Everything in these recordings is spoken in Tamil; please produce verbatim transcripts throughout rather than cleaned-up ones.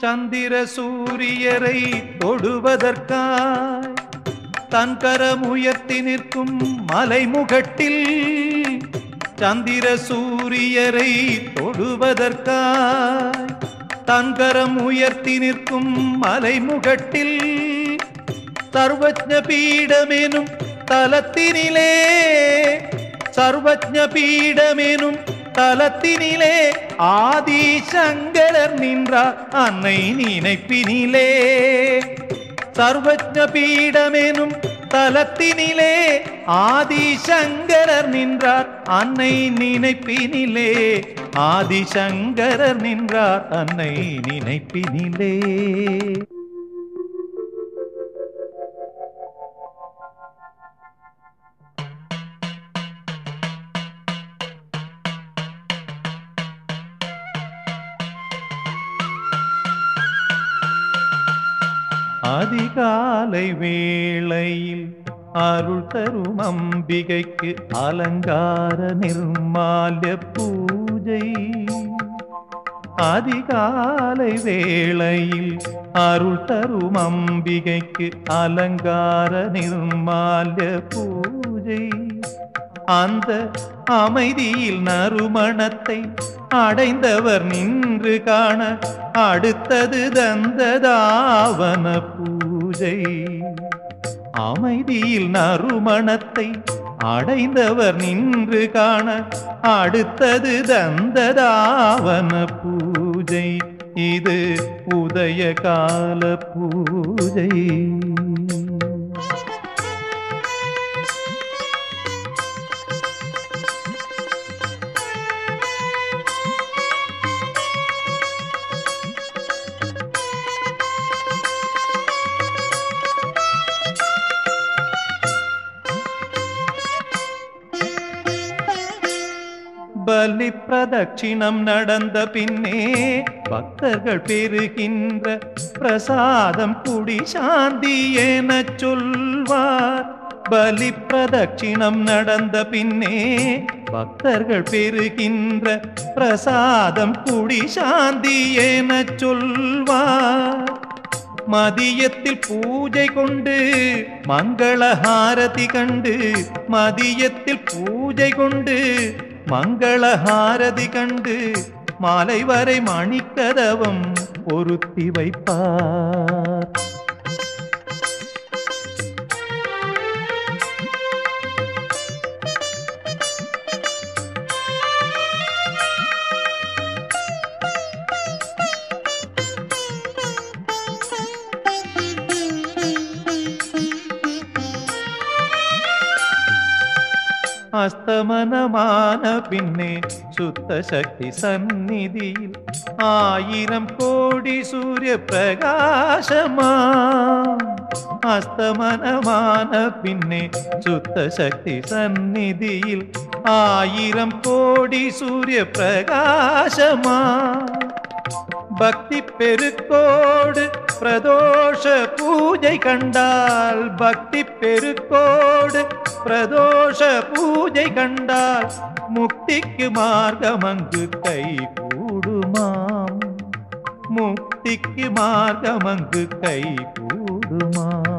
சந்திர சூரியரை தொடுவதற்காய் தன் கரமுயர்த்தி நிற்கும் மலைமுகட்டில் சந்திர சூரியரை தொடுவதற்காய் தன் கரம் உயர்த்தி நிற்கும் மலைமுகட்டில் சர்வஜ்ஞ பீடமெனும் தலத்தினிலே சர்வஜ்ஞ பீடமெனும் தலத்தினிலே ஆதிசங்கரர் நின்றார் அன்னை நினைப்பினிலே சர்வஜ்ஞ பீடமெனும் தலத்தினிலே ஆதிசங்கரர் நின்றார் அன்னை நினைப்பினிலே ஆதிசங்கரர் நின்றார் அன்னை நினைப்பினிலே. அதிகாலை வேளையில் அருள் தரும் அம்பிகைக்கு அலங்கார நிர்மால்ய பூஜை. அதிகாலை வேளையில் அருள் தரும் அம்பிகைக்கு அலங்கார நிர்மால்ய பூஜை. அந்த அமைதியில் நறுமணத்தை அடைந்தவர் நின்று காண அடுத்தது தந்ததாவன பூஜை. அமைதியில் நறுமணத்தை அடைந்தவர் நின்று காண அடுத்தது தந்ததாவன பூஜை. இது உதய கால பூஜை. பலி பிரதட்சிணம் நடந்த பின்னே பக்தர்கள் பெறுகின்ற பிரசாதம் குடி சாந்தி என சொல்வார். பலி பிரதட்சிணம் நடந்த பின்னே பக்தர்கள் பெறுகின்ற பிரசாதம் குடி சாந்தி என சொல்வார். மதியத்தில் பூஜை கொண்டு மங்களஹாரதி கண்டு மதியத்தில் பூஜை கொண்டு மங்களஹாரதி கண்டு மாலை வரை மணிக்கதவம் பொருத்தி வைப்பார். அஸ்தமனமான பின்னே சுத்த சக்தி சந்நிதியில் ஆயிரம் கோடி சூரிய பிரகாசமா. அஸ்தமனமான பின்னே சுத்த சக்தி சந்நிதியில் ஆயிரம் கோடி சூரிய பிரகாசமா. பக்தி பெருக்கோடு பிரதோஷ பூஜை கண்டால் பக்தி பெருக்கோடு பிரதோஷ பூஜை கண்டால் முக்திக்கு மார்க்கம் அங்கு கை கூடுமாம். முக்திக்கு மார்க்கம் அங்கு கை கூடுமாம்.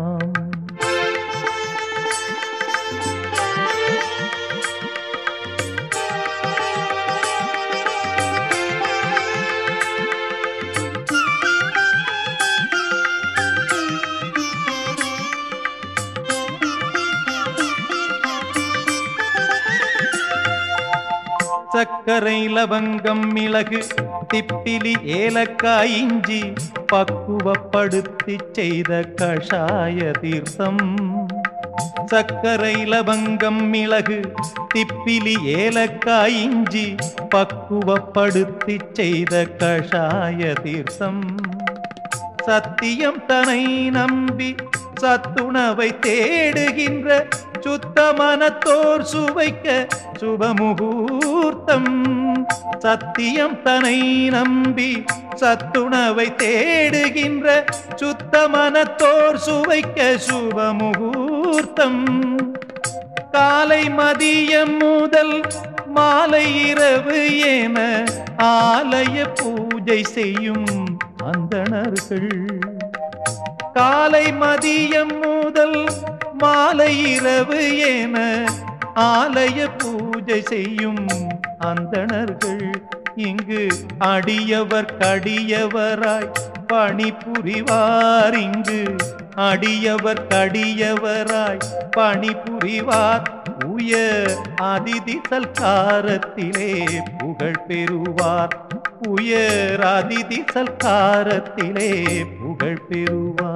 சக்கரை லவங்கம் மிளகு திப்பிலி ஏலக்காய் இஞ்சி பக்குவப்படுத்தி செய்த கஷாய தீர்த்தம். சக்கரை லவங்கம் மிளகு திப்பிலி ஏலக்காய் இஞ்சி பக்குவப்படுத்தி செய்த கஷாய தீர்த்தம். சத்தியம் தனை நம்பி சத்துணவை தேடுகின்ற சுத்த மனத்தோர் சுவைக்க சுபமுகூர்த்தம். சத்தியம் தனை நம்பி சத்துணவை தேடுகின்ற சுத்த மனத்தோர் சுவைக்க சுபமுகூர்த்தம். காலை மதியம் முதல் மாலை இரவு என ஆலய பூஜை செய்யும் அந்தணர்கள். காலை மதியம் முதல் மாலை இரவு என ஆலய பூஜை செய்யும் அந்தணர்கள். இங்கு அடியவர் கடியவராய் பணிபுரிவார். இங்கு அடியவர் கடியவராய் பணிபுரிவார். உயர் அதிதி சல்காரத்திலே புகழ் பெறுவார். உயர் அதிதி சல்காரத்திலே புகழ் பெறுவார்.